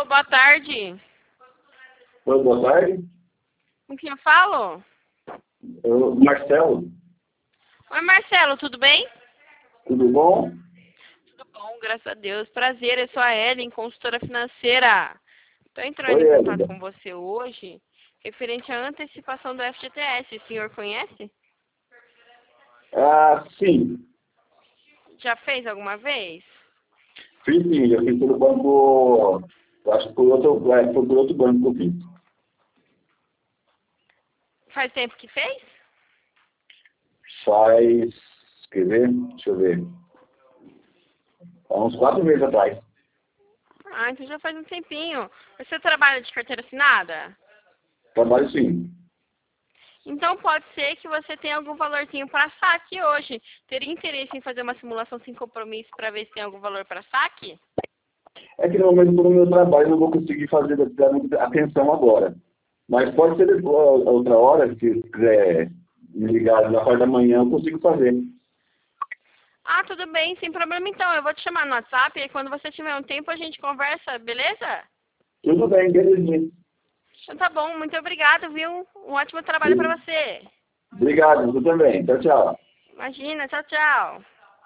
boa tarde. Oi, boa tarde. Com quem eu falo? Marcelo, Oi, Marcelo, tudo bem? tudo bom? Tudo bom, graças a Deus. Prazer, eu sou a Ellen, consultora financeira. Estou entrando Oi, em contato Elida. com você hoje, referente à antecipação do FGTS. O senhor conhece? Ah, sim. Já fez alguma vez? Fiz sim, já fiz pelo banco. Eu acho que foi por outro banco que eu fiz. Faz tempo que fez? Faz. Quer ver? Deixa eu ver. Há uns 4 meses atrás. Ah, então já faz um tempinho. Você trabalha de carteira assinada? Trabalho sim. Então pode ser que você tenha algum valorzinho para saque hoje. Teria interesse em fazer uma simulação sem compromisso para ver se tem algum valor para saque? É que no momento do meu trabalho eu não vou conseguir fazer dar muita atenção agora. Mas pode ser outra hora, se quiser me ligar na parte da manhã, eu consigo fazer. Ah, tudo bem, sem problema então. Eu vou te chamar no WhatsApp e quando você tiver um tempo a gente conversa, beleza? Tudo bem, belezinha. Então tá bom, muito obrigado, viu? Um ótimo trabalho para você. Obrigado, você também. Tchau, tchau. Imagina, tchau, tchau.